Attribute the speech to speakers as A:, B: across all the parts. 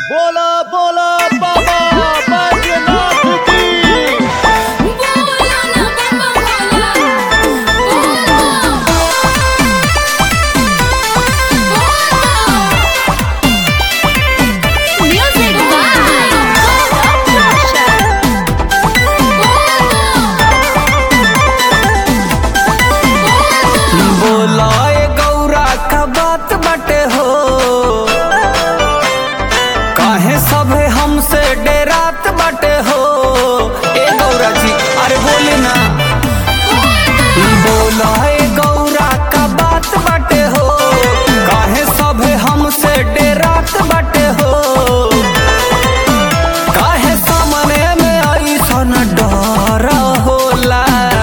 A: बोला बोला बाबा बैजनाथ की।
B: बोलाए गौरा का बात बटे हो, काहे सभे हमसे डेरात बटे हो। ए गौरा जी अरे बोले ना। बोलाए गौरा का बात बटे हो, काहे सभे हमसे डेरात बटे हो। काहे सामने में ऐसन डर होला।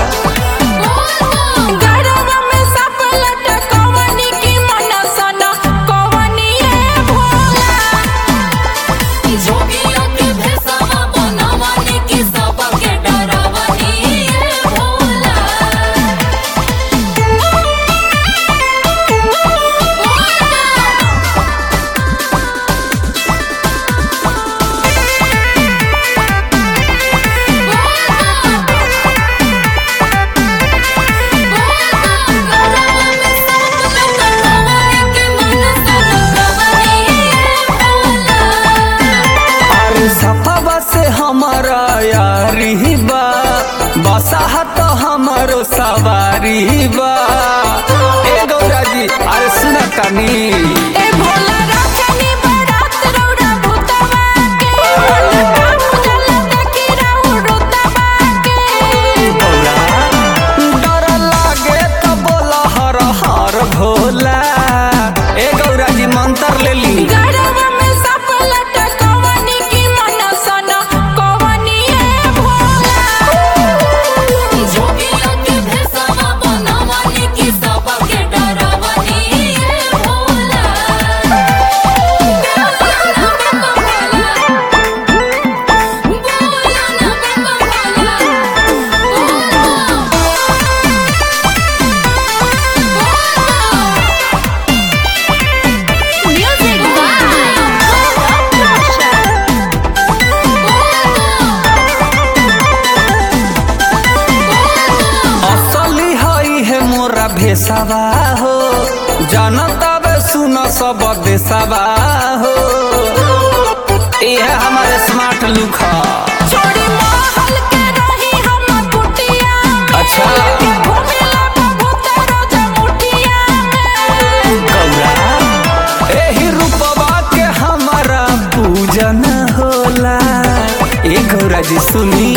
B: सफवा से हमारा यारी बा, बसा तो हमारो सवारी बा। ए गौरा जी अरे सुना तनी। डर लागे तो बोला हर हर भोला। ए गौरा जी मंत्र ले ली। भेसवा हो जानता बे सुन सब देसवा हो। ये हमारे स्मार्ट लुक है। अच्छा गौरा एही रूपवा के हमारा पूजन होला। ए गौरा जी सुनी।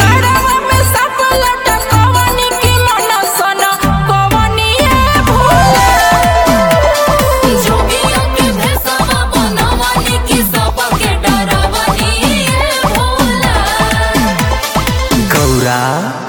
B: गौरा